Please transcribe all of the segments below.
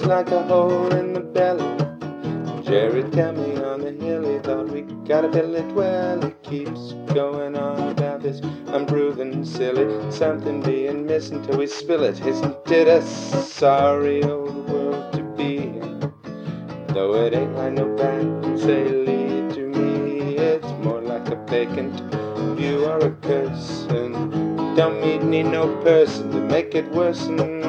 just like a hole in the belly. Jerry tell me on the hill he thought we gotta build it well. He keeps going on about this unproven silly something being missing till we spill it. Isn't it a sorry old world to be in? Though it ain't like no back sailing to me, it's more like a vacant view or a curse. And don't need no person to make it worse.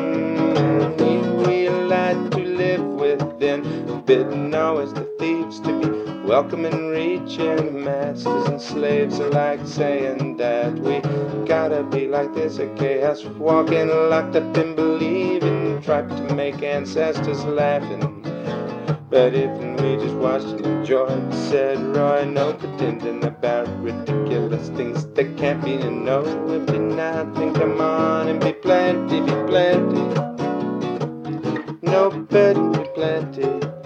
We like to live within, forbidden always to thieves to be welcome and reaching. Masters and slaves alike saying that we gotta be like this. A chaos walking locked up in believing, tried to make ancestors laughing. But if we just watched and enjoyed, said Roy, no pretending about ridiculous things that can't be and no. If be nothing, come on and be plenty, be plenty. No burden, be plenty.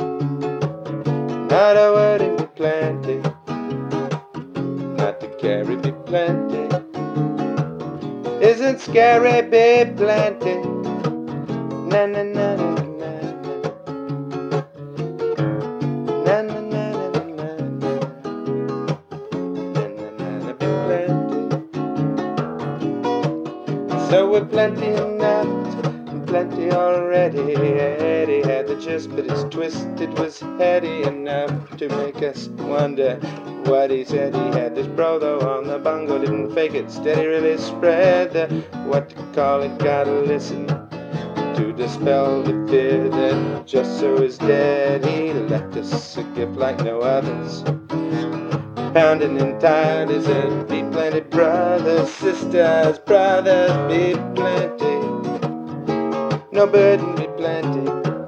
Not a word and be plenty. Not to carry, be plenty. Isn't scary, be plenty. Na na na na na. Na na na na na na. Na na na na, be plenty. So we're plenty enough. Plenty already. Eddie had the gist, but his twist, it was heady enough to make us wonder what he said. He had this bro though on the bongo, didn't fake it, steady really spread the, what to call it, gotta listen to dispel the fear that just so is dead. He left us a gift like no others, pounding and tired as it be plenty. Brothers, sisters, brothers, be plenty. No burden, be plenty.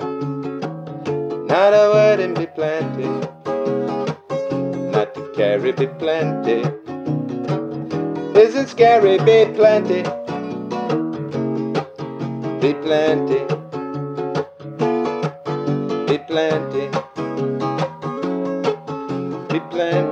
Not a word and be plenty. Not to carry, be plenty. Isn't scary, be plenty. Be plenty. Be plenty. Be plenty.